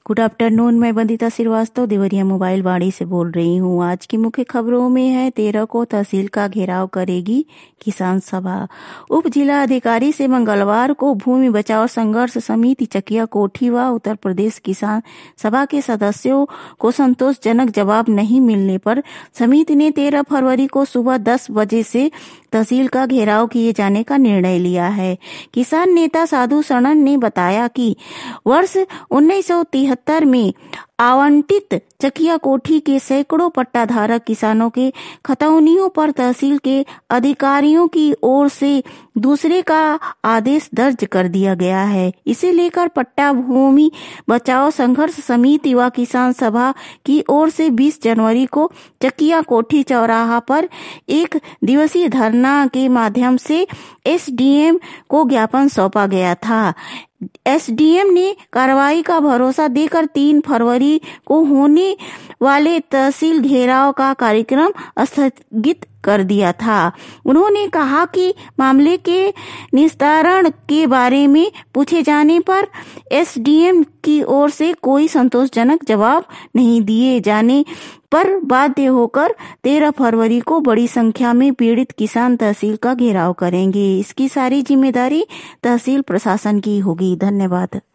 Good afternoon. मैं Vandita Srivastava Deoria mobile वाणी से बोल रही हूँ। आज की मुख्य खबरों में है 13 को तहसील का घेराव करेगी किसान सभा। उप जिला अधिकारी से मंगलवार को भूमि बचाओ संघर्ष समिति चकिया कोठी व उत्तर प्रदेश किसान सभा के सदस्यों को संतोषजनक जवाब नहीं मिलने पर समिति ने 13 फरवरी को सुबह 10 बजे से तहसील का घेराव किए जाने का निर्णय लिया है। किसान नेता साधु शरण ने बताया कि वर्ष 1973 में आवंटित चकिया कोठी के सैकड़ों पट्टाधारक किसानों के खतौनियों पर तहसील के अधिकारियों की ओर से दूसरे का आदेश दर्ज कर दिया गया है। इसे लेकर पट्टा भूमि बचाओ संघर्ष समिति व किसान सभा की ओर से 20 जनवरी को चकिया कोठी चौराहा पर एक दिवसीय धरना के माध्यम से एसडीएम को ज्ञापन सौंपा गया था। एसडीएम ने कार्रवाई का भरोसा देकर 3 फरवरी को होने वाले तहसील घेराव का कार्यक्रम स्थगित कर दिया था। उन्होंने कहा कि मामले के निस्तारण के बारे में पूछे जाने पर एसडीएम की ओर से कोई संतोषजनक जवाब नहीं दिए जाने पर बाध्य होकर 13 फरवरी को बड़ी संख्या में पीड़ित किसान तहसील का घेराव करेंगे। इसकी सारी जिम्मेदारी तहसील प्रशासन की होगी। धन्यवाद।